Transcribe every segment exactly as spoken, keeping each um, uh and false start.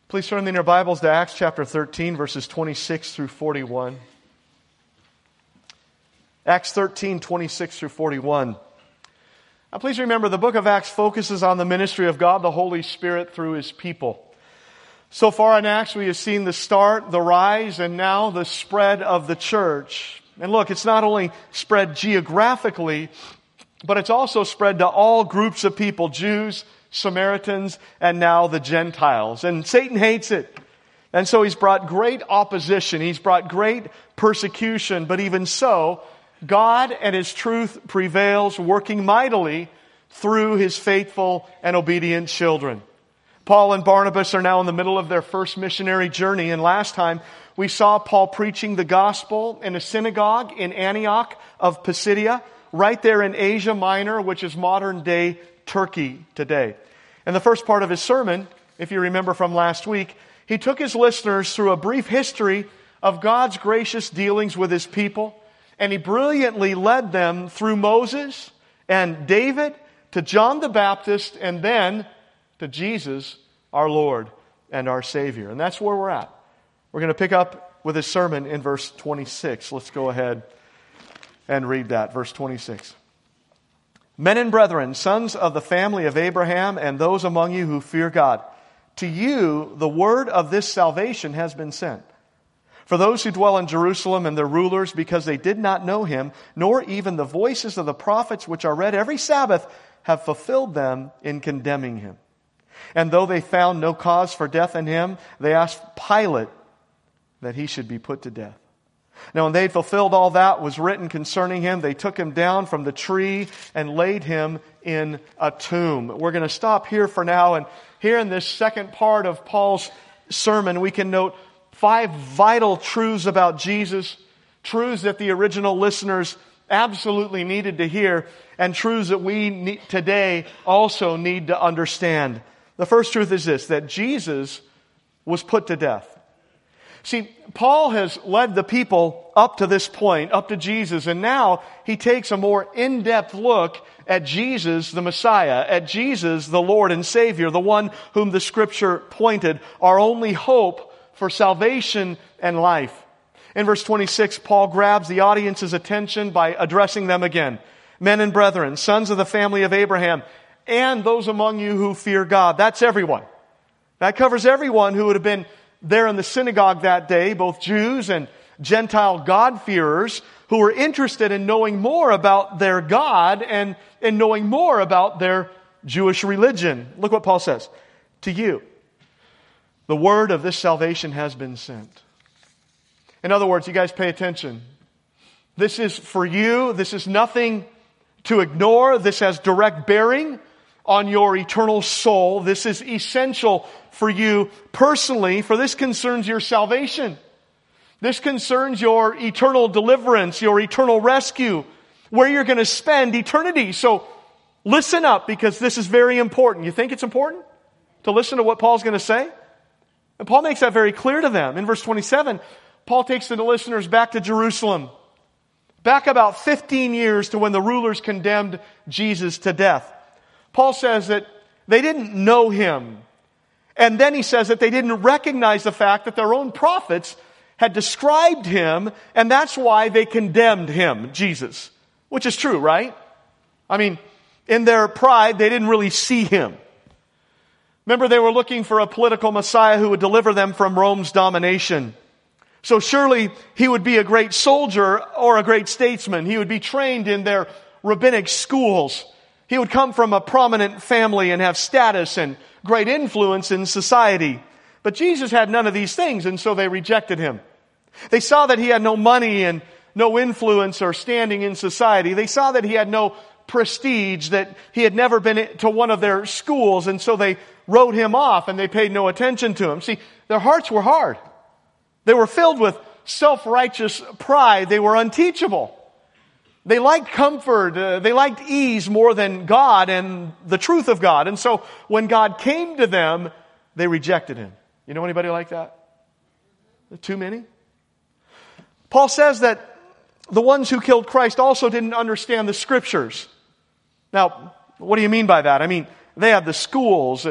Please turn in your Bibles to Acts chapter thirteen, verses twenty-six through forty-one. Acts thirteen, twenty-six through forty-one. Now please remember, the book of Acts focuses on the ministry of God, the Holy Spirit, through His people. So far in Acts, we have seen the start, the rise, and now the spread of the church. And look, it's not only spread geographically, but it's also spread to all groups of people, Jews, Samaritans, and now the Gentiles. And Satan hates it. And so he's brought great opposition. He's brought great persecution. But even so, God and His truth prevails, working mightily through His faithful and obedient children. Paul and Barnabas are now in the middle of their first missionary journey. And last time we saw Paul preaching the gospel in a synagogue in Antioch of Pisidia, right there in Asia Minor, which is modern day Turkey today. In the first part of his sermon, if you remember from last week, he took his listeners through a brief history of God's gracious dealings with His people, and he brilliantly led them through Moses and David to John the Baptist and then to Jesus, our Lord and our Savior. And that's where we're at. We're going to pick up with his sermon in verse twenty-six. Let's go ahead and read that. Verse twenty-six. Men and brethren, sons of the family of Abraham, and those among you who fear God, to you the word of this salvation has been sent. For those who dwell in Jerusalem and their rulers, because they did not know Him, nor even the voices of the prophets which are read every Sabbath, have fulfilled them in condemning Him. And though they found no cause for death in Him, they asked Pilate that He should be put to death. Now when they had fulfilled all that was written concerning Him, they took Him down from the tree and laid Him in a tomb. We're going to stop here for now. And here in this second part of Paul's sermon, we can note five vital truths about Jesus, truths that the original listeners absolutely needed to hear, and truths that we need, today also need to understand. The first truth is this, that Jesus was put to death. See, Paul has led the people up to this point, up to Jesus, and now he takes a more in-depth look at Jesus, the Messiah, at Jesus, the Lord and Savior, the one whom the Scripture pointed, our only hope for salvation and life. In verse twenty-six, Paul grabs the audience's attention by addressing them again. Men and brethren, sons of the family of Abraham, and those among you who fear God. That's everyone. That covers everyone who would have been there in the synagogue that day, both Jews and Gentile God-fearers who were interested in knowing more about their God and in knowing more about their Jewish religion. Look what Paul says. To you, the word of this salvation has been sent. In other words, you guys pay attention. This is for you. This is nothing to ignore. This has direct bearing on your eternal soul. This is essential for you personally, for this concerns your salvation. This concerns your eternal deliverance, your eternal rescue, where you're going to spend eternity. So listen up, because this is very important. You think it's important to listen to what Paul's going to say? And Paul makes that very clear to them. In verse twenty-seven, Paul takes the listeners back to Jerusalem, back about fifteen years to when the rulers condemned Jesus to death. Paul says that they didn't know Him. And then he says that they didn't recognize the fact that their own prophets had described Him, and that's why they condemned Him, Jesus. Which is true, right? I mean, in their pride, they didn't really see Him. Remember, they were looking for a political Messiah who would deliver them from Rome's domination. So surely He would be a great soldier or a great statesman. He would be trained in their rabbinic schools. He would come from a prominent family and have status and great influence in society. But Jesus had none of these things, and so they rejected Him. They saw that He had no money and no influence or standing in society. They saw that He had no prestige, that He had never been to one of their schools, and so they wrote Him off and they paid no attention to Him. See, their hearts were hard. They were filled with self-righteous pride. They were unteachable. They liked comfort. Uh, they liked ease more than God and the truth of God. And so when God came to them, they rejected Him. You know anybody like that? Too many? Paul says that the ones who killed Christ also didn't understand the Scriptures. Now, what do you mean by that? I mean, they had the schools and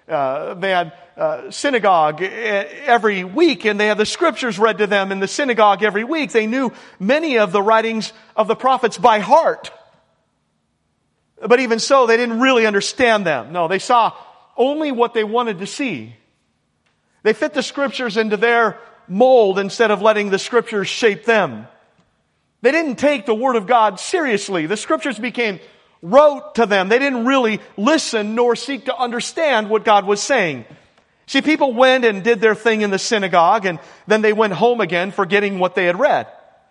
uh, they had uh, synagogue every week, and they had the scriptures read to them in the synagogue every week. They knew many of the writings of the prophets by heart. But even so, they didn't really understand them. No, they saw only what they wanted to see. They fit the scriptures into their mold instead of letting the scriptures shape them. They didn't take the Word of God seriously. The scriptures became rote to them. They didn't really listen nor seek to understand what God was saying. See, people went and did their thing in the synagogue, and then they went home again forgetting what they had read.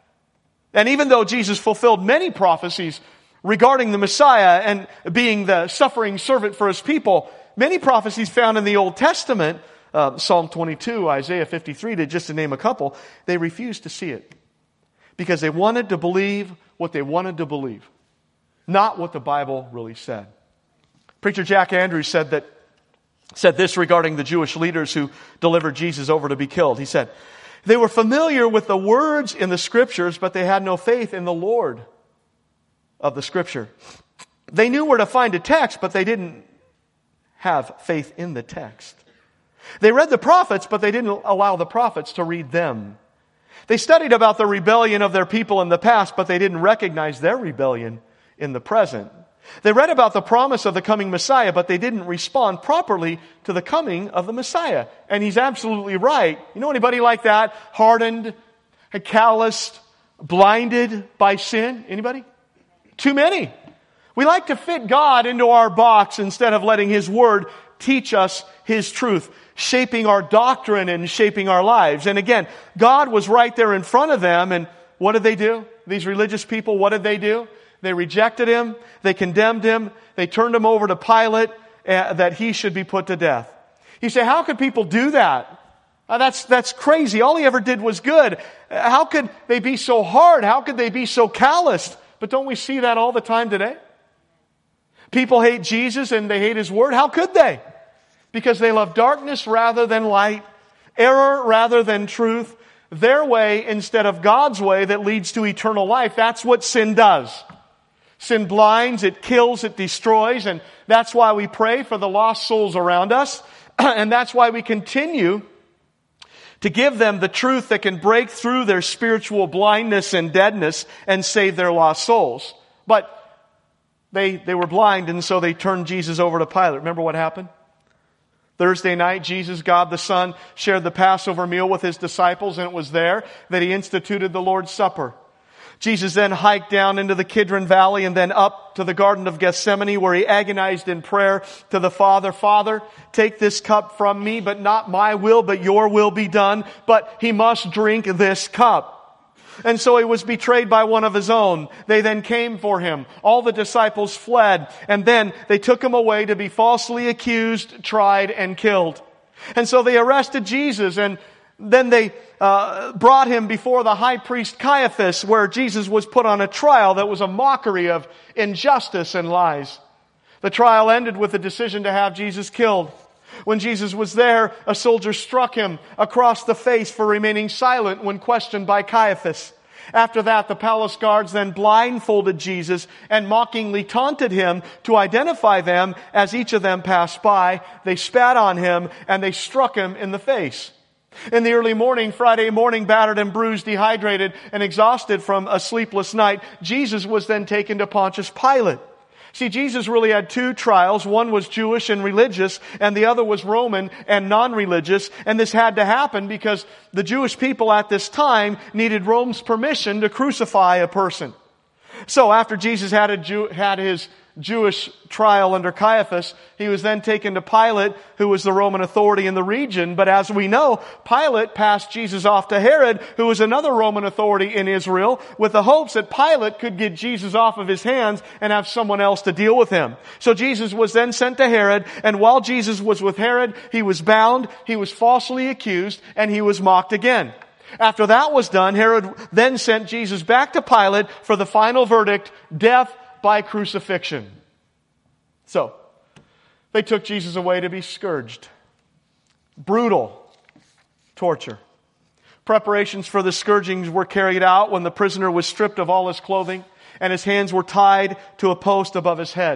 And even though Jesus fulfilled many prophecies regarding the Messiah and being the suffering servant for His people, many prophecies found in the Old Testament, uh, Psalm twenty-two, Isaiah fifty-three, to just to name a couple, they refused to see it. Because they wanted to believe what they wanted to believe. Not what the Bible really said. Preacher Jack Andrews said that, said this regarding the Jewish leaders who delivered Jesus over to be killed. He said, they were familiar with the words in the scriptures, but they had no faith in the Lord of the scripture. They knew where to find a text, but they didn't have faith in the text. They read the prophets, but they didn't allow the prophets to read them. They studied about the rebellion of their people in the past, but they didn't recognize their rebellion in the present. They read about the promise of the coming Messiah, but they didn't respond properly to the coming of the Messiah. And he's absolutely right. You know anybody like that? Hardened, calloused, blinded by sin? Anybody? Too many. We like to fit God into our box instead of letting His Word teach us His truth, shaping our doctrine and shaping our lives. And again, God was right there in front of them, and what did they do? These religious people, what did they do? They rejected Him, they condemned Him, they turned Him over to Pilate uh, that He should be put to death. You say, how could people do that? Uh, that's, that's crazy. All He ever did was good. Uh, how could they be so hard? How could they be so calloused? But don't we see that all the time today? People hate Jesus and they hate His Word. How could they? Because they love darkness rather than light, error rather than truth, their way instead of God's way that leads to eternal life. That's what sin does. Sin blinds, it kills, it destroys, and that's why we pray for the lost souls around us, and that's why we continue to give them the truth that can break through their spiritual blindness and deadness and save their lost souls. But they, they were blind, and so they turned Jesus over to Pilate. Remember what happened? Thursday night, Jesus, God the Son, shared the Passover meal with His disciples, and it was there that He instituted the Lord's Supper. Jesus then hiked down into the Kidron Valley and then up to the Garden of Gethsemane, where He agonized in prayer to the Father, Father, take this cup from me, but not my will, but your will be done. But He must drink this cup. And so He was betrayed by one of His own. They then came for Him. All the disciples fled. And then they took Him away to be falsely accused, tried, and killed. And so they arrested Jesus, and then they uh, brought Him before the high priest Caiaphas, where Jesus was put on a trial that was a mockery of injustice and lies. The trial ended with the decision to have Jesus killed. When Jesus was there, a soldier struck Him across the face for remaining silent when questioned by Caiaphas. After that, the palace guards then blindfolded Jesus and mockingly taunted Him to identify them as each of them passed by. They spat on Him and they struck Him in the face. In the early morning, Friday morning, battered and bruised, dehydrated, and exhausted from a sleepless night, Jesus was then taken to Pontius Pilate. See, Jesus really had two trials. One was Jewish and religious, and the other was Roman and non-religious. And this had to happen because the Jewish people at this time needed Rome's permission to crucify a person. So after Jesus had, a Jew, had his Jewish trial under Caiaphas, He was then taken to Pilate, who was the Roman authority in the region. But as we know, Pilate passed Jesus off to Herod, who was another Roman authority in Israel, with the hopes that Pilate could get Jesus off of his hands and have someone else to deal with him. So Jesus was then sent to Herod, and while Jesus was with Herod, he was bound, he was falsely accused, and he was mocked again. After that was done, Herod then sent Jesus back to Pilate for the final verdict, death by crucifixion. So, they took Jesus away to be scourged. Brutal torture. Preparations for the scourgings were carried out when the prisoner was stripped of all his clothing and his hands were tied to a post above his head.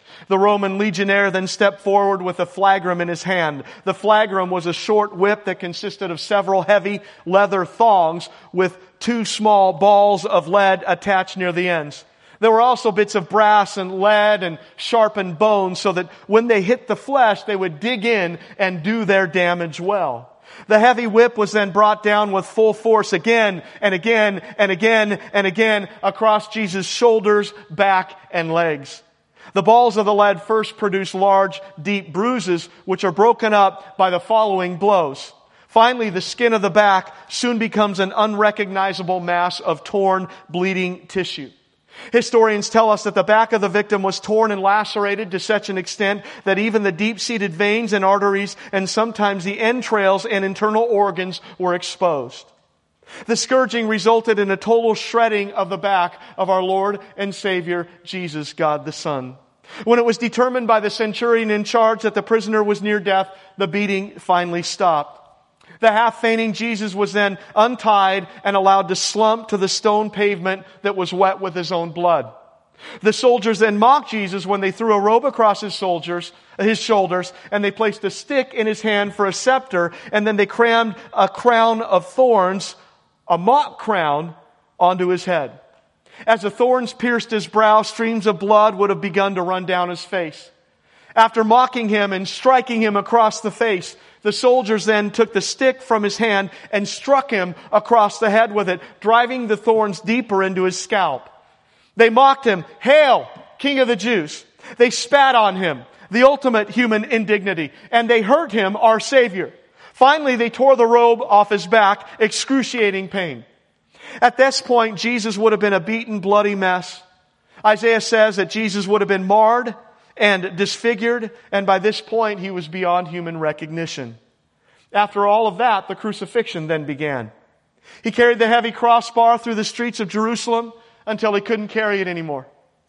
The Roman legionnaire then stepped forward with a flagrum in his hand. The flagrum was a short whip that consisted of several heavy leather thongs with two small balls of lead attached near the ends. There were also bits of brass and lead and sharpened bones so that when they hit the flesh, they would dig in and do their damage well. The heavy whip was then brought down with full force again and again and again and again across Jesus' shoulders, back, and legs. The balls of the lead first produce large, deep bruises, which are broken up by the following blows. Finally, the skin of the back soon becomes an unrecognizable mass of torn, bleeding tissue. Historians tell us that the back of the victim was torn and lacerated to such an extent that even the deep-seated veins and arteries and sometimes the entrails and internal organs were exposed. The scourging resulted in a total shredding of the back of our Lord and Savior, Jesus, God the Son. When it was determined by the centurion in charge that the prisoner was near death, the beating finally stopped. The half-fainting Jesus was then untied and allowed to slump to the stone pavement that was wet with his own blood. The soldiers then mocked Jesus when they threw a robe across his soldiers, his shoulders, and they placed a stick in his hand for a scepter, and then they crammed a crown of thorns, a mock crown, onto his head. As the thorns pierced his brow, streams of blood would have begun to run down his face. After mocking him and striking him across the face, the soldiers then took the stick from his hand and struck him across the head with it, driving the thorns deeper into his scalp. They mocked him, "Hail, King of the Jews!" They spat on him, the ultimate human indignity, and they hurt him, our Savior. Finally, they tore the robe off his back, excruciating pain. At this point, Jesus would have been a beaten, bloody mess. Isaiah says that Jesus would have been marred and disfigured, and by this point he was beyond human recognition. After all of that, the crucifixion then began. He carried the heavy crossbar through the streets of Jerusalem until he couldn't carry it anymore.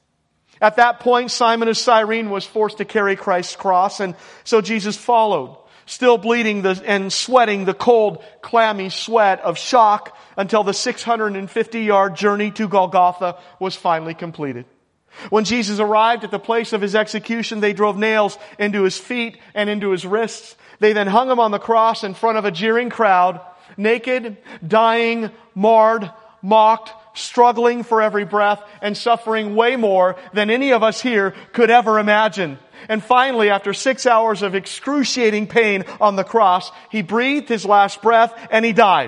At that point, Simon of Cyrene was forced to carry Christ's cross, and so Jesus followed, still bleeding the, and sweating the cold, clammy sweat of shock until the six hundred fifty yard journey to Golgotha was finally completed. When Jesus arrived at the place of his execution, they drove nails into his feet and into his wrists. They then hung him on the cross in front of a jeering crowd, naked, dying, marred, mocked, struggling for every breath, and suffering way more than any of us here could ever imagine. And finally, after six hours of excruciating pain on the cross, he breathed his last breath and he died.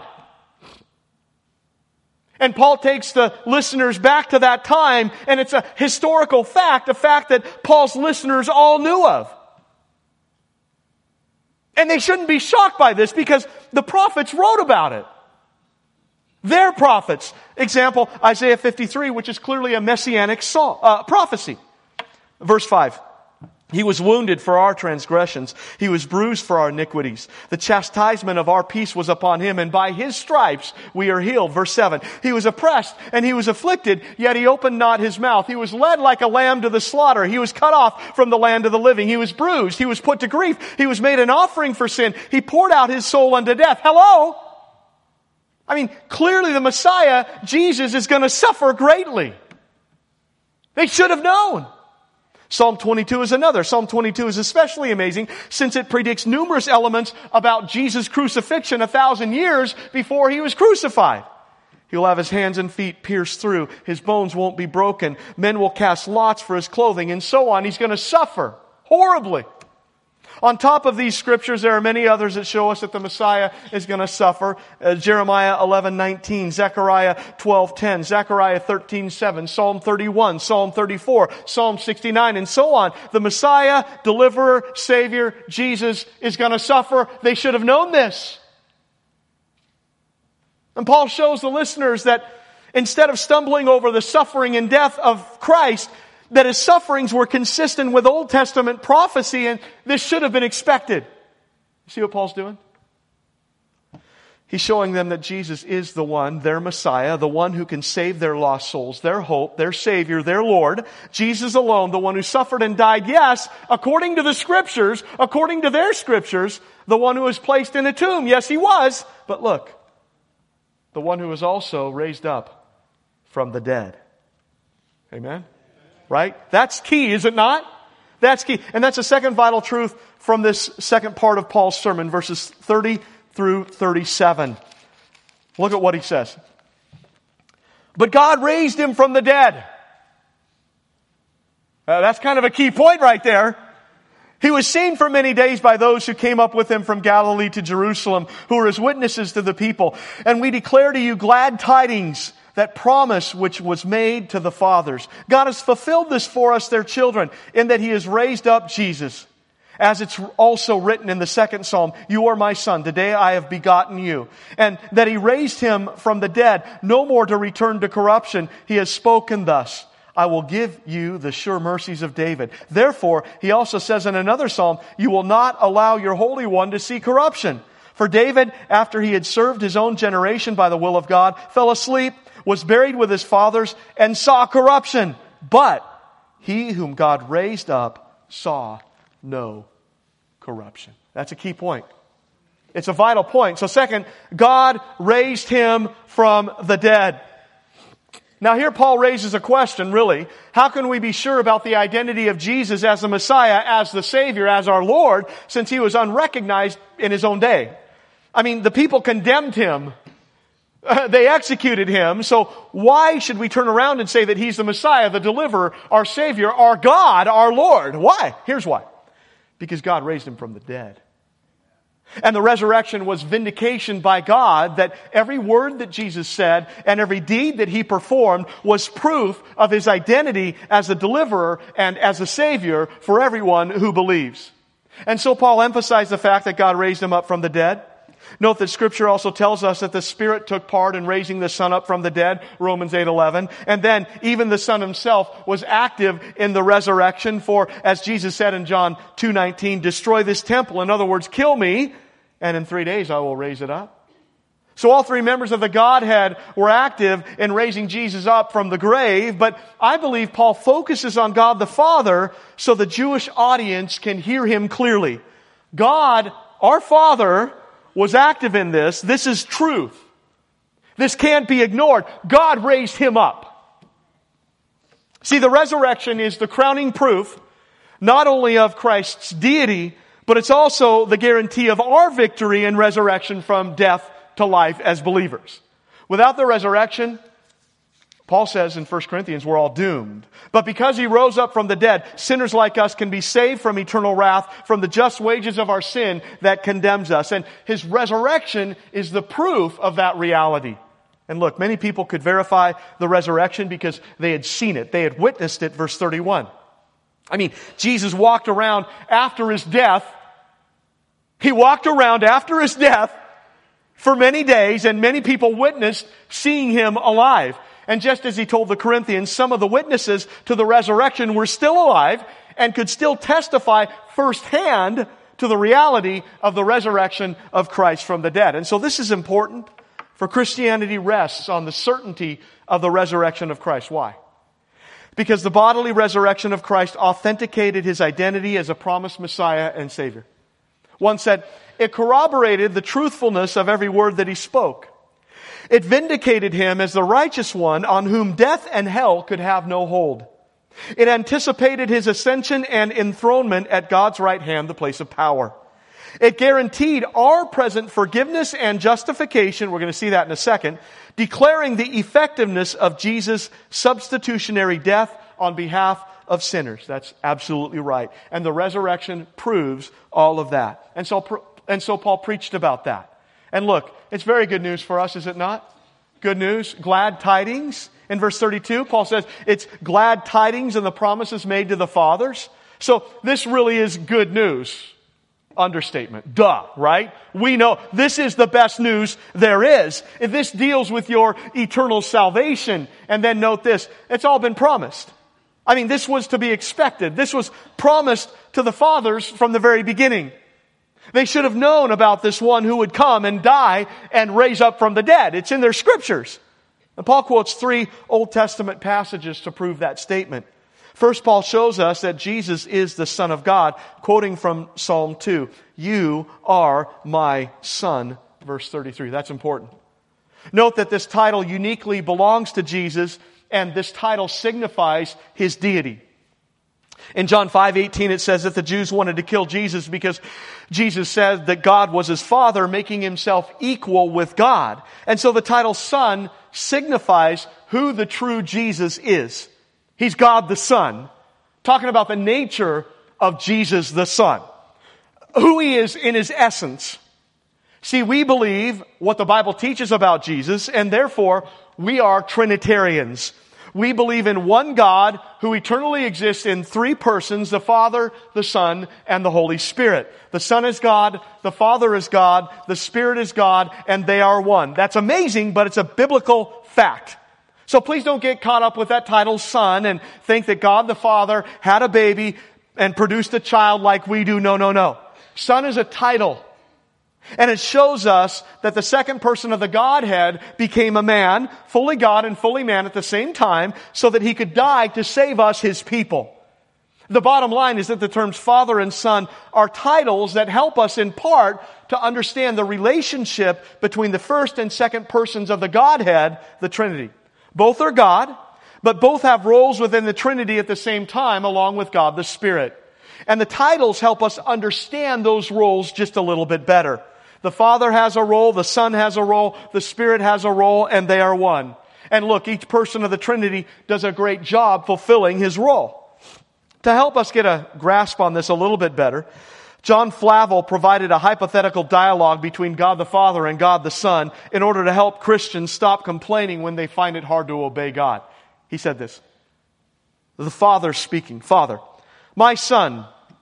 And Paul takes the listeners back to that time, and it's a historical fact, a fact that Paul's listeners all knew of. And they shouldn't be shocked by this because the prophets wrote about it. Their prophets. Example, Isaiah fifty-three, which is clearly a messianic saw, uh, prophecy. Verse five. He was wounded for our transgressions. He was bruised for our iniquities. The chastisement of our peace was upon him, and by his stripes we are healed. Verse seven. He was oppressed and he was afflicted, yet he opened not his mouth. He was led like a lamb to the slaughter. He was cut off from the land of the living. He was bruised. He was put to grief. He was made an offering for sin. He poured out his soul unto death. Hello? I mean, clearly the Messiah, Jesus, is going to suffer greatly. They should have known. Psalm twenty-two is another. Psalm twenty-two is especially amazing since it predicts numerous elements about Jesus' crucifixion a thousand years before he was crucified. He'll have his hands and feet pierced through. His bones won't be broken. Men will cast lots for his clothing and so on. He's going to suffer horribly. On top of these scriptures, there are many others that show us that the Messiah is going to suffer. Uh, Jeremiah eleven nineteen, Zechariah twelve ten, Zechariah thirteen seven, Psalm thirty-one, Psalm thirty-four, Psalm sixty-nine, and so on. The Messiah, deliverer, Savior, Jesus is going to suffer. They should have known this. And Paul shows the listeners that instead of stumbling over the suffering and death of Christ, that his sufferings were consistent with Old Testament prophecy, and this should have been expected. You see what Paul's doing? He's showing them that Jesus is the one, their Messiah, the one who can save their lost souls, their hope, their Savior, their Lord. Jesus alone, the one who suffered and died, yes, according to the Scriptures, according to their Scriptures, the one who was placed in a tomb. Yes, he was, but look, the one who was also raised up from the dead. Amen? Right? That's key, is it not? That's key. And that's a second vital truth from this second part of Paul's sermon, verses thirty through thirty-seven. Look at what he says. But God raised him from the dead. Uh, that's kind of a key point right there. He was seen for many days by those who came up with him from Galilee to Jerusalem, who were his witnesses to the people. And we declare to you glad tidings, that promise which was made to the fathers. God has fulfilled this for us, their children, in that He has raised up Jesus. As it's also written in the second psalm, you are my son, today I have begotten you. And that He raised Him from the dead, no more to return to corruption. He has spoken thus, I will give you the sure mercies of David. Therefore, He also says in another psalm, you will not allow your Holy One to see corruption. For David, after he had served his own generation by the will of God, fell asleep, was buried with his fathers, and saw corruption. But he whom God raised up saw no corruption. That's a key point. It's a vital point. So second, God raised Him from the dead. Now here Paul raises a question, really. How can we be sure about the identity of Jesus as the Messiah, as the Savior, as our Lord, since He was unrecognized in His own day? I mean, the people condemned Him. Uh, they executed Him. So why should we turn around and say that He's the Messiah, the deliverer, our Savior, our God, our Lord? Why? Here's why. Because God raised Him from the dead. And the resurrection was vindication by God that every word that Jesus said and every deed that He performed was proof of His identity as a deliverer and as a Savior for everyone who believes. And so Paul emphasized the fact that God raised Him up from the dead. Note that Scripture also tells us that the Spirit took part in raising the Son up from the dead, Romans eight eleven. And then even the Son Himself was active in the resurrection. For, as Jesus said in John two nineteen, destroy this temple. In other words, kill me, and in three days I will raise it up. So all three members of the Godhead were active in raising Jesus up from the grave. But I believe Paul focuses on God the Father so the Jewish audience can hear him clearly. God, our Father, was active in this. This is truth. This can't be ignored. God raised Him up. See, the resurrection is the crowning proof, not only of Christ's deity, but it's also the guarantee of our victory and resurrection from death to life as believers. Without the resurrection, Paul says in First Corinthians, we're all doomed. But because He rose up from the dead, sinners like us can be saved from eternal wrath, from the just wages of our sin that condemns us. And His resurrection is the proof of that reality. And look, many people could verify the resurrection because they had seen it. They had witnessed it, verse thirty-one. I mean, Jesus walked around after His death. He walked around after His death for many days, and many people witnessed seeing Him alive. And just as He told the Corinthians, some of the witnesses to the resurrection were still alive and could still testify firsthand to the reality of the resurrection of Christ from the dead. And so this is important, for Christianity rests on the certainty of the resurrection of Christ. Why? Because the bodily resurrection of Christ authenticated His identity as a promised Messiah and Savior. One said, it corroborated the truthfulness of every word that He spoke. It vindicated Him as the righteous one on whom death and hell could have no hold. It anticipated His ascension and enthronement at God's right hand, the place of power. It guaranteed our present forgiveness and justification, we're going to see that in a second, declaring the effectiveness of Jesus' substitutionary death on behalf of sinners. That's absolutely right. And the resurrection proves all of that. And so, and so Paul preached about that. And look, it's very good news for us, is it not? Good news, glad tidings. In verse thirty-two, Paul says it's glad tidings and the promises made to the fathers. So this really is good news. Understatement. Duh, right? We know this is the best news there is. If this deals with your eternal salvation, and then note this, it's all been promised. I mean, this was to be expected. This was promised to the fathers from the very beginning. They should have known about this one who would come and die and raise up from the dead. It's in their scriptures. And Paul quotes three Old Testament passages to prove that statement. First, Paul shows us that Jesus is the Son of God, quoting from Psalm two. You are my Son, verse thirty-three. That's important. Note that this title uniquely belongs to Jesus, and this title signifies His deity. In John five eighteen, it says that the Jews wanted to kill Jesus because Jesus said that God was his Father, making himself equal with God. And so the title Son signifies who the true Jesus is. He's God the Son, talking about the nature of Jesus the Son, who he is in his essence. See, we believe what the Bible teaches about Jesus, and therefore we are Trinitarians. We believe in one God who eternally exists in three persons, the Father, the Son, and the Holy Spirit. The Son is God, the Father is God, the Spirit is God, and they are one. That's amazing, but it's a biblical fact. So please don't get caught up with that title, Son, and think that God the Father had a baby and produced a child like we do. No, no, no. Son is a title. And it shows us that the second person of the Godhead became a man, fully God and fully man at the same time, so that he could die to save us, his people. The bottom line is that the terms Father and Son are titles that help us in part to understand the relationship between the first and second persons of the Godhead, the Trinity. Both are God, but both have roles within the Trinity at the same time, along with God the Spirit. And the titles help us understand those roles just a little bit better. The Father has a role, the Son has a role, the Spirit has a role, and they are one. And look, each person of the Trinity does a great job fulfilling his role. To help us get a grasp on this a little bit better, John Flavel provided a hypothetical dialogue between God the Father and God the Son in order to help Christians stop complaining when they find it hard to obey God. He said this, the Father speaking, Father, my Son,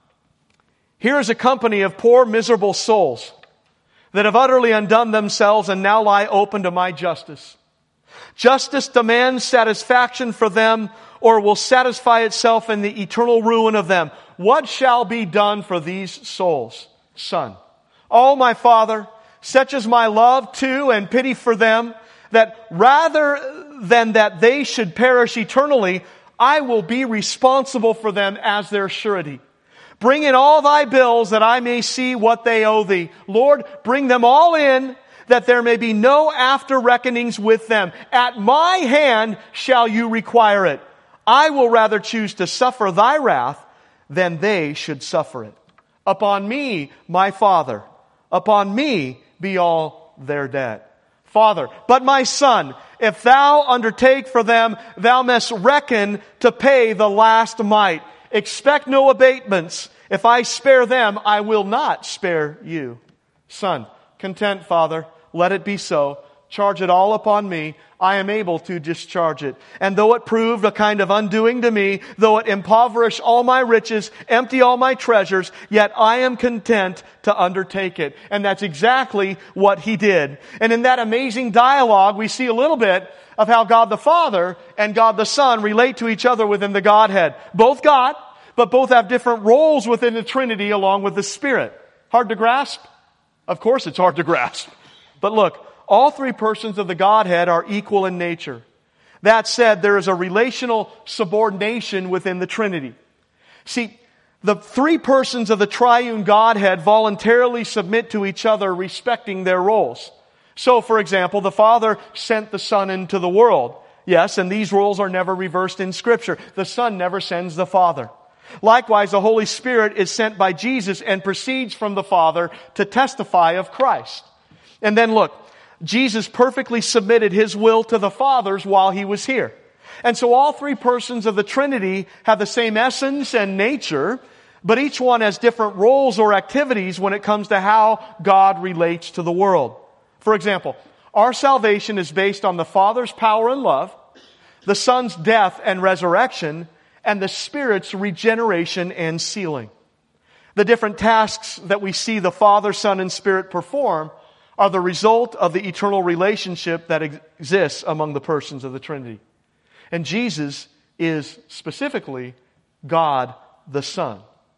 here is a company of poor, miserable souls that have utterly undone themselves and now lie open to my justice. Justice demands satisfaction for them or will satisfy itself in the eternal ruin of them. What shall be done for these souls? Son. Oh, my Father, such is my love to and pity for them, that rather than that they should perish eternally, I will be responsible for them as their surety. Bring in all thy bills that I may see what they owe thee. Lord, bring them all in, that there may be no after reckonings with them. At my hand shall you require it. I will rather choose to suffer thy wrath than they should suffer it. Upon me, my Father, upon me be all their debt. Father, but my Son, if thou undertake for them, thou must reckon to pay the last mite. Expect no abatements. If I spare them, I will not spare you. Son, content, Father, let it be so. Charge it all upon me. I am able to discharge it. And though it proved a kind of undoing to me, though it impoverish all my riches, empty all my treasures, yet I am content to undertake it. And that's exactly what he did. And in that amazing dialogue, we see a little bit of how God the Father and God the Son relate to each other within the Godhead. Both God, but both have different roles within the Trinity along with the Spirit. Hard to grasp? Of course it's hard to grasp. But look, all three persons of the Godhead are equal in nature. That said, there is a relational subordination within the Trinity. See, the three persons of the triune Godhead voluntarily submit to each other, respecting their roles. So, for example, the Father sent the Son into the world. Yes, and these roles are never reversed in Scripture. The Son never sends the Father. Likewise, the Holy Spirit is sent by Jesus and proceeds from the Father to testify of Christ. And then look, Jesus perfectly submitted His will to the Father's while He was here. And so all three persons of the Trinity have the same essence and nature, but each one has different roles or activities when it comes to how God relates to the world. For example, our salvation is based on the Father's power and love, the Son's death and resurrection, and the Spirit's regeneration and sealing. The different tasks that we see the Father, Son, and Spirit perform are the result of the eternal relationship that exists among the persons of the Trinity. And Jesus is specifically God the Son.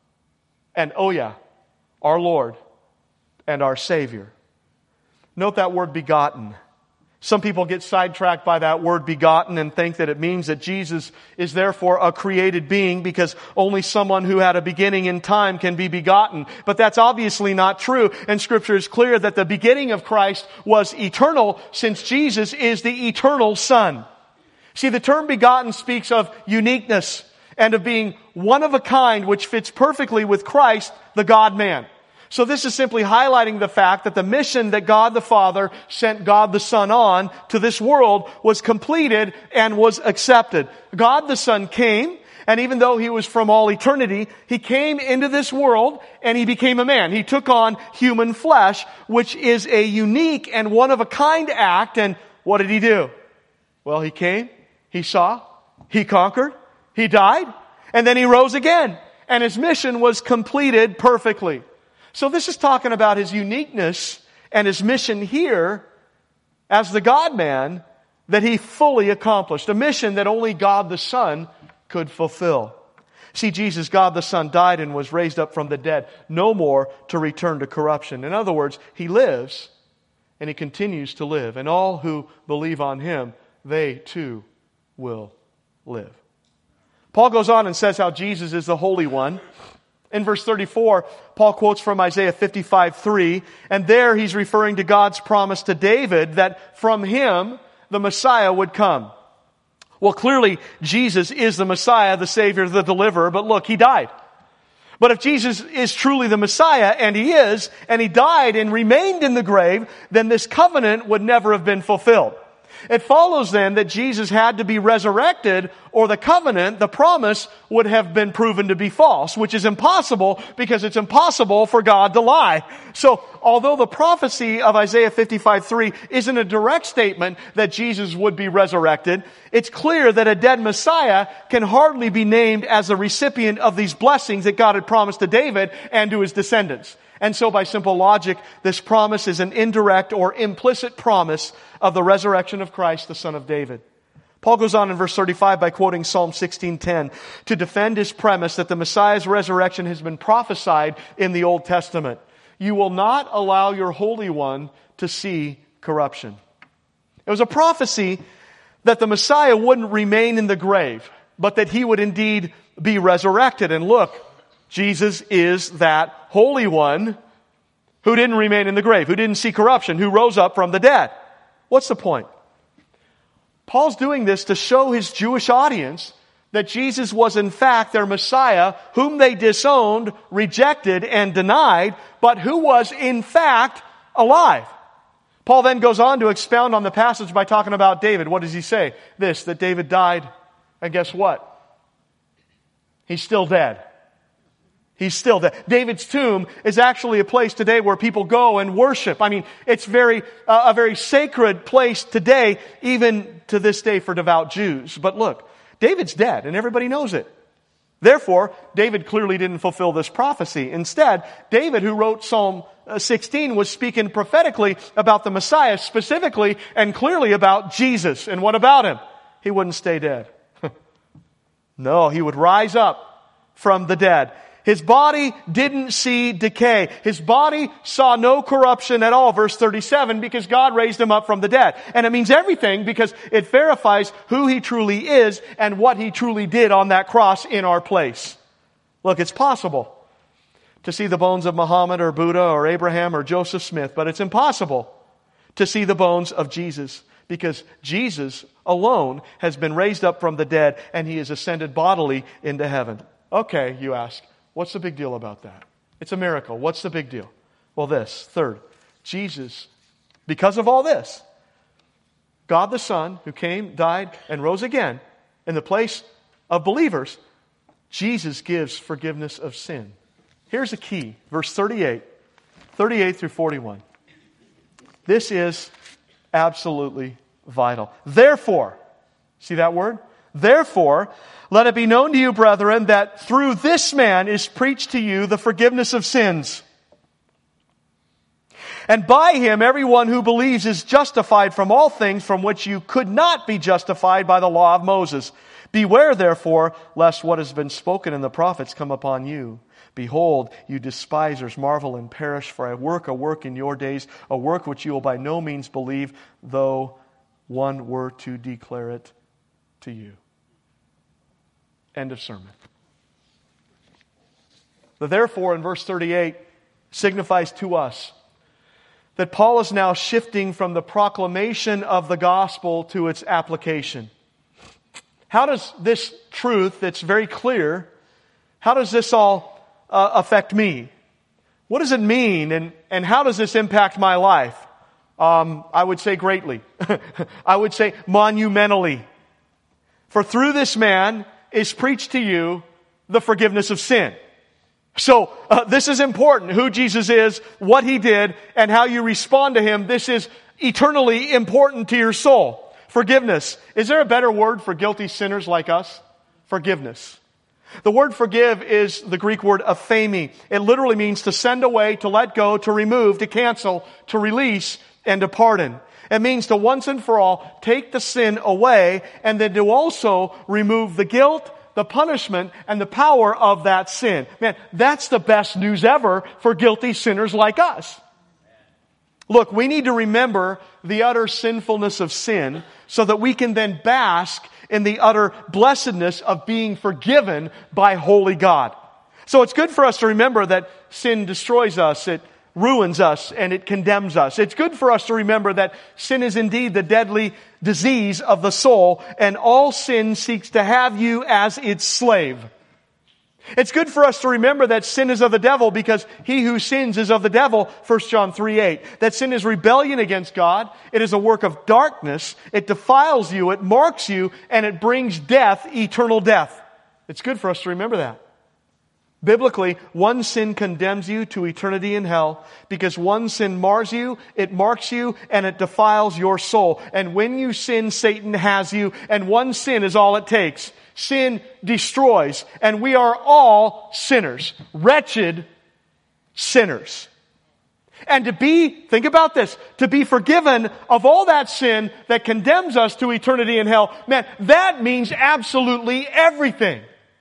And oh yeah, our Lord and our Savior. Note that word begotten. Some people get sidetracked by that word begotten and think that it means that Jesus is therefore a created being because only someone who had a beginning in time can be begotten. But that's obviously not true. And Scripture is clear that the beginning of Christ was eternal since Jesus is the eternal Son. See, the term begotten speaks of uniqueness. and of being one of a kind, which fits perfectly with Christ, the God-man. So this is simply highlighting the fact that the mission that God the Father sent God the Son on to this world was completed and was accepted. God the Son came, and even though He was from all eternity, He came into this world and He became a man. He took on human flesh, which is a unique and one-of-a-kind act. And what did He do? Well, He came, He saw, He conquered, He died, and then He rose again. And His mission was completed perfectly. So this is talking about His uniqueness and His mission here as the God-man that He fully accomplished. A mission that only God the Son could fulfill. See, Jesus, God the Son, died and was raised up from the dead, no more to return to corruption. In other words, He lives and He continues to live. And all who believe on Him, they too will live. Paul goes on and says how Jesus is the Holy One. In verse thirty-four, Paul quotes from Isaiah fifty-five three, and there he's referring to God's promise to David that from him the Messiah would come. Well, clearly Jesus is the Messiah, the Savior, the Deliverer, but look, He died. But if Jesus is truly the Messiah, and He is, and He died and remained in the grave, then this covenant would never have been fulfilled. It follows then that Jesus had to be resurrected, or the covenant, the promise, would have been proven to be false, which is impossible because it's impossible for God to lie. So, although the prophecy of Isaiah fifty-five three isn't a direct statement that Jesus would be resurrected, it's clear that a dead Messiah can hardly be named as a recipient of these blessings that God had promised to David and to his descendants. And so by simple logic, this promise is an indirect or implicit promise of the resurrection of Christ, the Son of David. Paul goes on in verse thirty-five by quoting Psalm sixteen ten to defend his premise that the Messiah's resurrection has been prophesied in the Old Testament. You will not allow your Holy One to see corruption. It was a prophecy that the Messiah wouldn't remain in the grave, but that He would indeed be resurrected. And look, Jesus is that Holy One who didn't remain in the grave, who didn't see corruption, who rose up from the dead. What's the point? Paul's doing this to show his Jewish audience that Jesus was in fact their Messiah, whom they disowned, rejected, and denied, but who was in fact alive. Paul then goes on to expound on the passage by talking about David. What does he say? This, that David died, and guess what? He's still dead. He's still dead. David's tomb is actually a place today where people go and worship. I mean, it's very uh, a very sacred place today, even to this day for devout Jews. But look, David's dead, and everybody knows it. Therefore, David clearly didn't fulfill this prophecy. Instead, David, who wrote Psalm sixteen, was speaking prophetically about the Messiah, specifically and clearly about Jesus. And what about Him? He wouldn't stay dead. No, He would rise up from the dead. His body didn't see decay. His body saw no corruption at all, verse thirty-seven, because God raised Him up from the dead. And it means everything because it verifies who He truly is and what He truly did on that cross in our place. Look, it's possible to see the bones of Muhammad or Buddha or Abraham or Joseph Smith, but it's impossible to see the bones of Jesus because Jesus alone has been raised up from the dead and He is ascended bodily into heaven. Okay, you ask. What's the big deal about that? It's a miracle. What's the big deal? Well, this. Third, Jesus, because of all this, God the Son, who came, died, and rose again in the place of believers, Jesus gives forgiveness of sin. Here's the key. Verse thirty-eight. thirty-eight through forty-one. This is absolutely vital. Therefore, see that word? Therefore, let it be known to you, brethren, that through this man is preached to you the forgiveness of sins. And by Him, everyone who believes is justified from all things from which you could not be justified by the law of Moses. Beware, therefore, lest what has been spoken in the prophets come upon you. Behold, you despisers, marvel and perish, for I work a work in your days, a work which you will by no means believe, though one were to declare it to you. End of sermon. The therefore in verse thirty-eight signifies to us that Paul is now shifting from the proclamation of the gospel to its application. how does this truth that's very clear, how does this all uh, affect me? What does it mean, and, and how does this impact my life? Um, I would say greatly. I would say monumentally. For through this man is preached to you the forgiveness of sin. So uh, this is important, who Jesus is, what He did, and how you respond to Him. This is eternally important to your soul. Forgiveness. Is there a better word for guilty sinners like us? Forgiveness. The word forgive is the Greek word aphemi. It literally means to send away, to let go, to remove, to cancel, to release, and to pardon. It means to once and for all take the sin away, and then to also remove the guilt, the punishment, and the power of that sin. Man, that's the best news ever for guilty sinners like us. Look, we need to remember the utter sinfulness of sin so that we can then bask in the utter blessedness of being forgiven by holy God. So it's good for us to remember that sin destroys us, it ruins us, and it condemns us. It's good for us to remember that sin is indeed the deadly disease of the soul, and all sin seeks to have you as its slave. It's good for us to remember that sin is of the devil because he who sins is of the devil, First John three eight. That sin is rebellion against God. It is a work of darkness. It defiles you, it marks you, and it brings death, eternal death. It's good for us to remember that. Biblically, one sin condemns you to eternity in hell because one sin mars you, it marks you, and it defiles your soul. And when you sin, Satan has you, and one sin is all it takes. Sin destroys, and we are all sinners, wretched sinners. And to be, think about this, to be forgiven of all that sin that condemns us to eternity in hell, man, that means absolutely everything.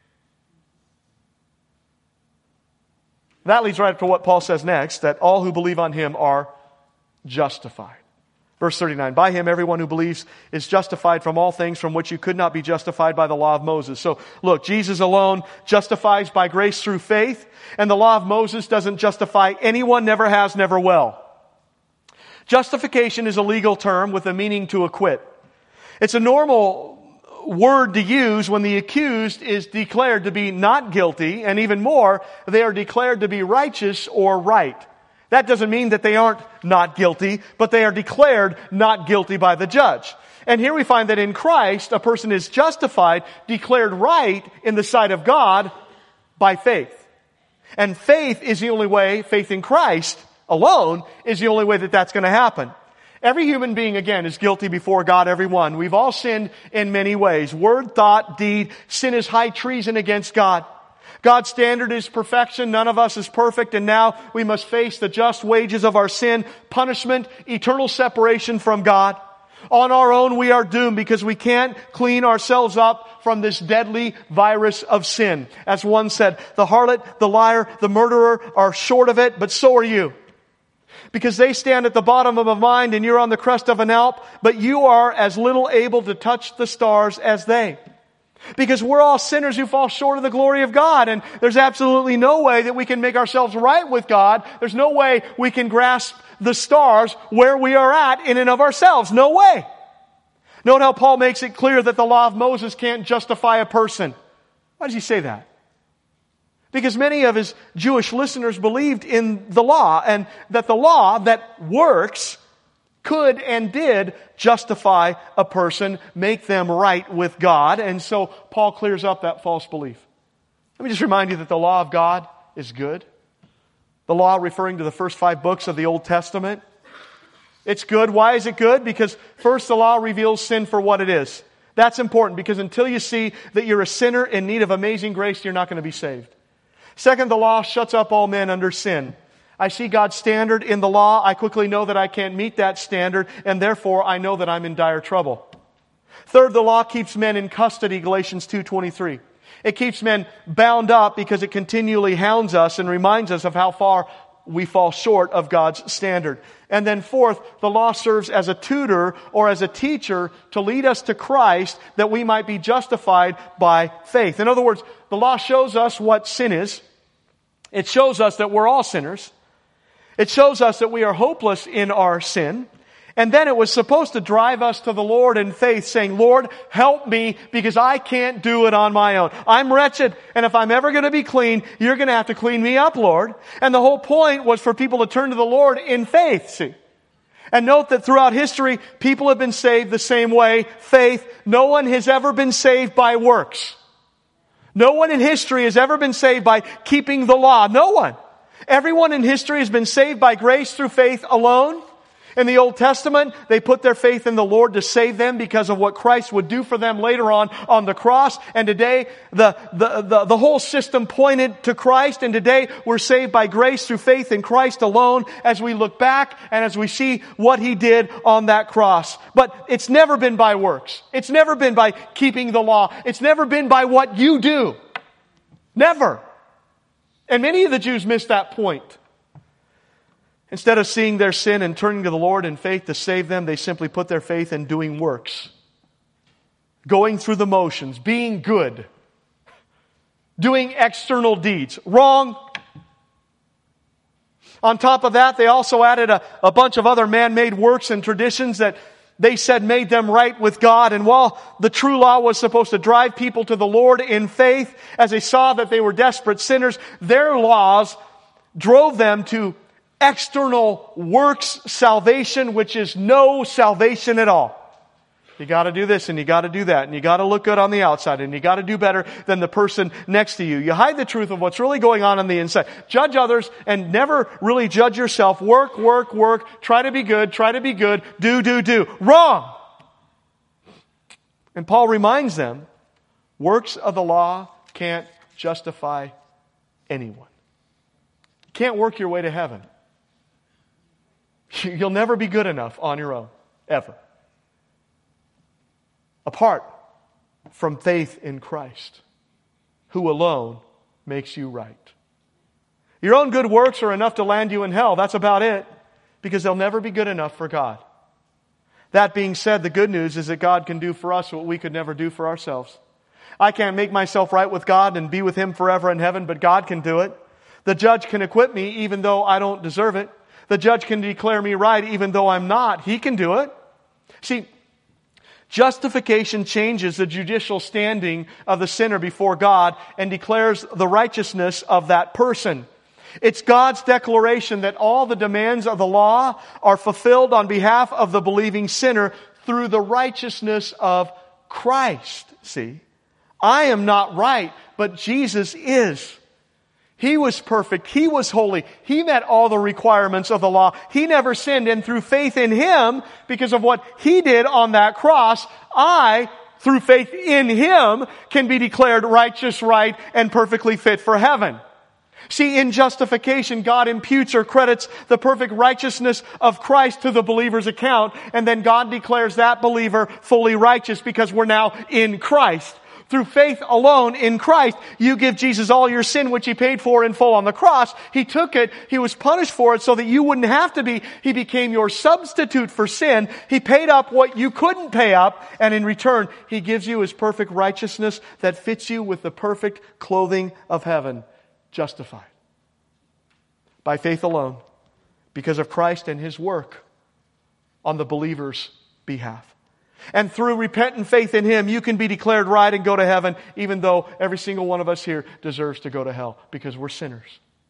That leads right up to what Paul says next, that all who believe on Him are justified. Verse thirty-nine, by Him everyone who believes is justified from all things from which you could not be justified by the law of Moses. So look, Jesus alone justifies by grace through faith, and the law of Moses doesn't justify anyone, never has, never will. Justification is a legal term with a meaning to acquit. It's a normal word to use when the accused is declared to be not guilty, and even more, they are declared to be righteous or right. That doesn't mean that they aren't not guilty, but they are declared not guilty by the judge. And here we find that in Christ, a person is justified, declared right in the sight of God by faith. And faith is the only way, faith in Christ alone is the only way that that's going to happen. Every human being, again, is guilty before God, every one. We've all sinned in many ways. Word, thought, deed. Sin is high treason against God. God's standard is perfection. None of us is perfect. And now we must face the just wages of our sin, punishment, eternal separation from God. On our own, we are doomed because we can't clean ourselves up from this deadly virus of sin. As one said, the harlot, the liar, the murderer are short of it, but so are you. Because they stand at the bottom of a mind and you're on the crest of an Alp, but you are as little able to touch the stars as they. Because we're all sinners who fall short of the glory of God, and there's absolutely no way that we can make ourselves right with God. There's no way we can grasp the stars where we are at in and of ourselves. No way. Note how Paul makes it clear that the law of Moses can't justify a person. Why does he say that? Because many of his Jewish listeners believed in the law, and that the law that works could and did justify a person, make them right with God. And so Paul clears up that false belief. Let me just remind you that the law of God is good. The law referring to the first five books of the Old Testament. It's good. Why is it good? Because first, the law reveals sin for what it is. That's important because until you see that you're a sinner in need of amazing grace, you're not going to be saved. Second, the law shuts up all men under sin. I see God's standard in the law. I quickly know that I can't meet that standard, and therefore I know that I'm in dire trouble. Third, the law keeps men in custody, Galatians two twenty-three. It keeps men bound up because it continually hounds us and reminds us of how far we fall short of God's standard. And then fourth, the law serves as a tutor or as a teacher to lead us to Christ that we might be justified by faith. In other words, the law shows us what sin is. It shows us that we're all sinners. It shows us that we are hopeless in our sin. And then it was supposed to drive us to the Lord in faith, saying, Lord, help me because I can't do it on my own. I'm wretched, and if I'm ever going to be clean, you're going to have to clean me up, Lord. And the whole point was for people to turn to the Lord in faith, see. And note that throughout history, people have been saved the same way, faith. No one has ever been saved by works. No one in history has ever been saved by keeping the law. No one. Everyone in history has been saved by grace through faith alone. In the Old Testament, they put their faith in the Lord to save them because of what Christ would do for them later on on the cross. And today, the, the, the, the whole system pointed to Christ. And today, we're saved by grace through faith in Christ alone as we look back and as we see what He did on that cross. But it's never been by works. It's never been by keeping the law. It's never been by what you do. Never. And many of the Jews missed that point. Instead of seeing their sin and turning to the Lord in faith to save them, they simply put their faith in doing works. Going through the motions, being good, doing external deeds. Wrong. On top of that, they also added a, a bunch of other man-made works and traditions that they said made them right with God. And while the true law was supposed to drive people to the Lord in faith, as they saw that they were desperate sinners, their laws drove them to external works salvation, which is no salvation at all. You got to do this and you got to do that and you got to look good on the outside and you got to do better than the person next to you. You hide the truth of what's really going on on the inside. Judge others and never really judge yourself. Work, work, work. Try to be good. Try to be good. Do, do, do. Wrong! And Paul reminds them, works of the law can't justify anyone. You can't work your way to heaven. You'll never be good enough on your own, ever. Apart from faith in Christ, who alone makes you right. Your own good works are enough to land you in hell. That's about it, because they'll never be good enough for God. That being said, the good news is that God can do for us what we could never do for ourselves. I can't make myself right with God and be with Him forever in heaven, but God can do it. The judge can acquit me even though I don't deserve it. The judge can declare me right even though I'm not. He can do it. See, justification changes the judicial standing of the sinner before God and declares the righteousness of that person. It's God's declaration that all the demands of the law are fulfilled on behalf of the believing sinner through the righteousness of Christ. See, I am not right, but Jesus is. He was perfect. He was holy. He met all the requirements of the law. He never sinned. And through faith in Him, because of what He did on that cross, I, through faith in Him, can be declared righteous, right, and perfectly fit for heaven. See, in justification, God imputes or credits the perfect righteousness of Christ to the believer's account, and then God declares that believer fully righteous because we're now in Christ. Through faith alone in Christ, you give Jesus all your sin, which He paid for in full on the cross. He took it. He was punished for it so that you wouldn't have to be. He became your substitute for sin. He paid up what you couldn't pay up. And in return, He gives you His perfect righteousness that fits you with the perfect clothing of heaven. Justified. By faith alone. Because of Christ and His work on the believer's behalf. And through repentant faith in Him, you can be declared right and go to heaven, even though every single one of us here deserves to go to hell, because we're sinners.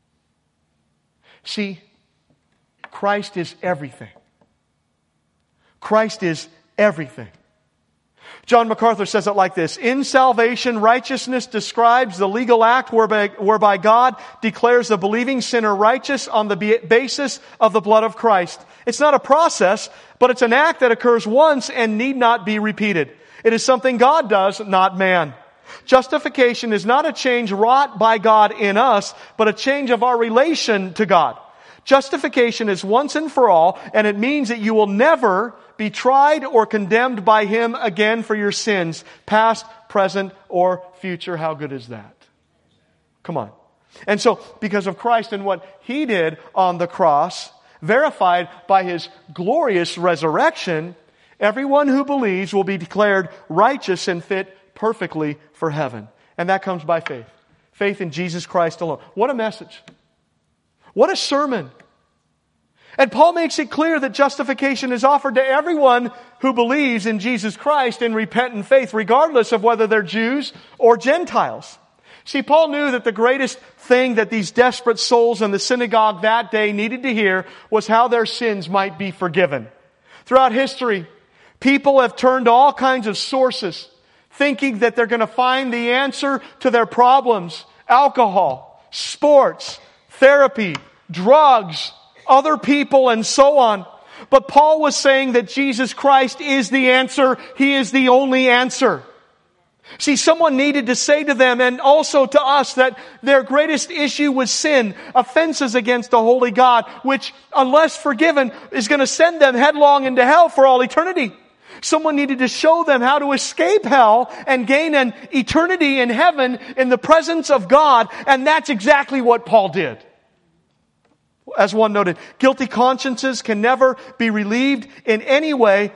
See, Christ is everything. Christ is everything. John MacArthur says it like this: in salvation, righteousness describes the legal act whereby, whereby God declares the believing sinner righteous on the basis of the blood of Christ. It's not a process, but it's an act that occurs once and need not be repeated. It is something God does, not man. Justification is not a change wrought by God in us, but a change of our relation to God. Justification is once and for all, and it means that you will never be tried or condemned by Him again for your sins, past, present, or future. How good is that? Come on. And so, because of Christ and what He did on the cross, verified by His glorious resurrection, everyone who believes will be declared righteous and fit perfectly for heaven. And that comes by faith. Faith in Jesus Christ alone. What a message. What a sermon. And Paul makes it clear that justification is offered to everyone who believes in Jesus Christ in repentant faith, regardless of whether they're Jews or Gentiles. See, Paul knew that the greatest thing that these desperate souls in the synagogue that day needed to hear was how their sins might be forgiven. Throughout history, people have turned to all kinds of sources, thinking that they're going to find the answer to their problems. Alcohol, sports, therapy, drugs, other people, and so on. But Paul was saying that Jesus Christ is the answer. He is the only answer. See, someone needed to say to them and also to us that their greatest issue was sin, offenses against the holy God, which, unless forgiven, is going to send them headlong into hell for all eternity. Someone needed to show them how to escape hell and gain an eternity in heaven in the presence of God, and that's exactly what Paul did. As one noted, guilty consciences can never be relieved in any way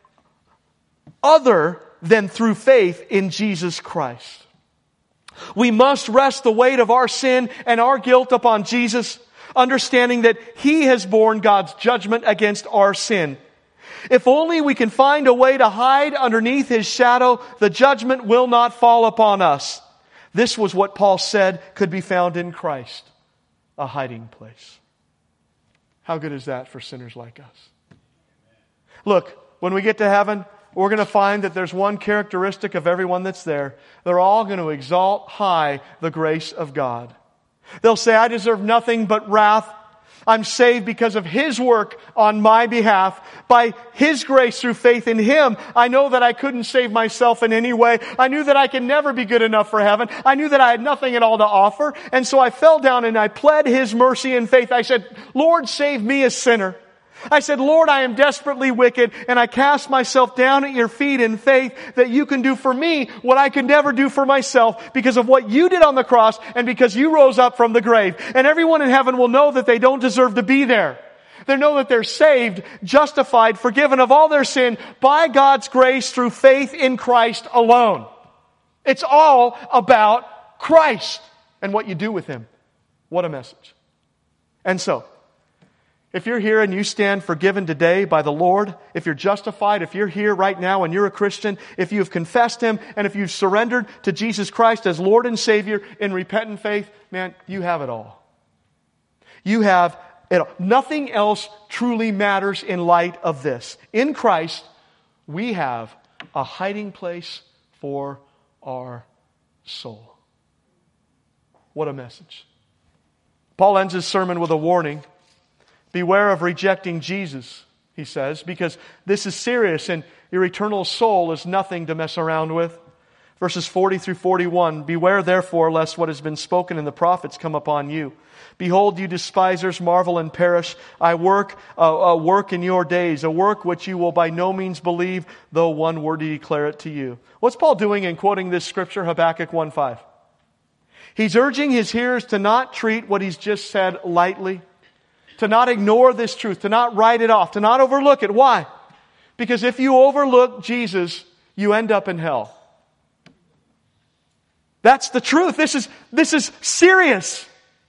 other than through faith in Jesus Christ. We must rest the weight of our sin and our guilt upon Jesus, understanding that He has borne God's judgment against our sin. If only we can find a way to hide underneath His shadow, the judgment will not fall upon us. This was what Paul said could be found in Christ, a hiding place. How good is that for sinners like us? Look, when we get to heaven, we're going to find that there's one characteristic of everyone that's there. They're all going to exalt high the grace of God. They'll say, I deserve nothing but wrath. I'm saved because of His work on my behalf. By His grace through faith in Him, I know that I couldn't save myself in any way. I knew that I could never be good enough for heaven. I knew that I had nothing at all to offer. And so I fell down and I pled His mercy and faith. I said, Lord, save me a sinner. I said, Lord, I am desperately wicked, and I cast myself down at Your feet in faith that You can do for me what I could never do for myself because of what You did on the cross and because You rose up from the grave. And everyone in heaven will know that they don't deserve to be there. They know that they're saved, justified, forgiven of all their sin by God's grace through faith in Christ alone. It's all about Christ and what you do with Him. What a message. And so, if you're here and you stand forgiven today by the Lord, if you're justified, if you're here right now and you're a Christian, if you've confessed Him, and if you've surrendered to Jesus Christ as Lord and Savior in repentant faith, man, you have it all. You have it all. Nothing else truly matters in light of this. In Christ, we have a hiding place for our soul. What a message. Paul ends his sermon with a warning. Beware of rejecting Jesus, he says, because this is serious and your eternal soul is nothing to mess around with. Verses forty through forty-one, beware therefore lest what has been spoken in the prophets come upon you. Behold, you despisers marvel and perish. I work uh, a work in your days, a work which you will by no means believe, though one were to declare it to you. What's Paul doing in quoting this scripture, Habakkuk one five? He's urging his hearers to not treat what he's just said lightly, to not ignore this truth, to not write it off, to not overlook it. Why? Because if you overlook Jesus, you end up in hell. That's the truth. This is, this is serious.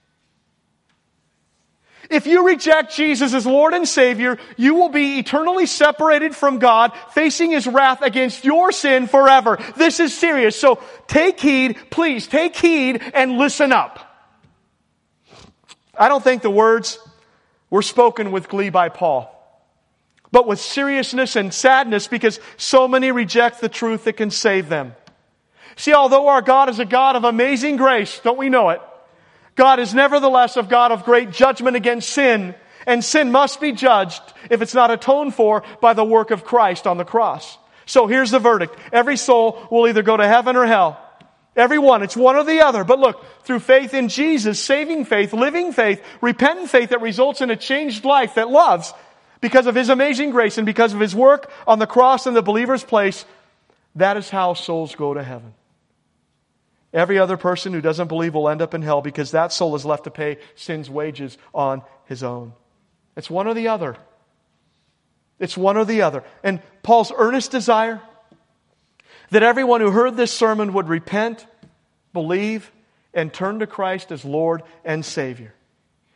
If you reject Jesus as Lord and Savior, you will be eternally separated from God, facing His wrath against your sin forever. This is serious. So take heed, please, take heed and listen up. I don't think the words were spoken with glee by Paul, but with seriousness and sadness because so many reject the truth that can save them. See, although our God is a God of amazing grace, don't we know it? God is nevertheless a God of great judgment against sin, and sin must be judged if it's not atoned for by the work of Christ on the cross. So here's the verdict. Every soul will either go to heaven or hell. Every one. It's one or the other. But look, through faith in Jesus, saving faith, living faith, repentant faith that results in a changed life that loves because of His amazing grace and because of His work on the cross in the believer's place, that is how souls go to heaven. Every other person who doesn't believe will end up in hell because that soul is left to pay sin's wages on his own. It's one or the other. It's one or the other. And Paul's earnest desire that everyone who heard this sermon would repent, believe, and turn to Christ as Lord and Savior.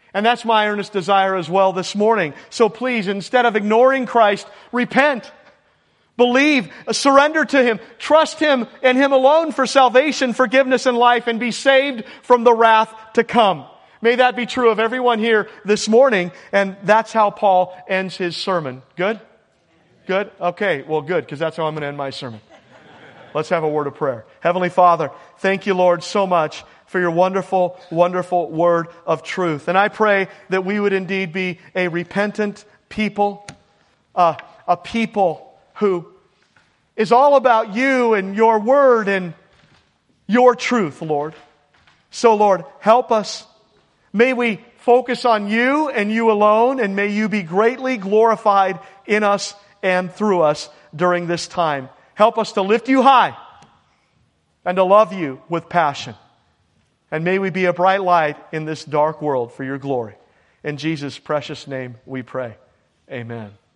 And that's my earnest desire as well this morning. So please, instead of ignoring Christ, repent. Believe, surrender to Him, trust Him and Him alone for salvation, forgiveness, and life, and be saved from the wrath to come. May that be true of everyone here this morning, and that's how Paul ends his sermon. Good? Good? Okay, well good, because that's how I'm going to end my sermon. Let's have a word of prayer. Heavenly Father, thank you, Lord, so much for your wonderful, wonderful word of truth. And I pray that we would indeed be a repentant people, uh, a people who is all about you and your word and your truth, Lord. So, Lord, help us. May we focus on you and you alone, and may you be greatly glorified in us and through us during this time. Help us to lift you high and to love you with passion. And may we be a bright light in this dark world for your glory. In Jesus' precious name we pray. Amen.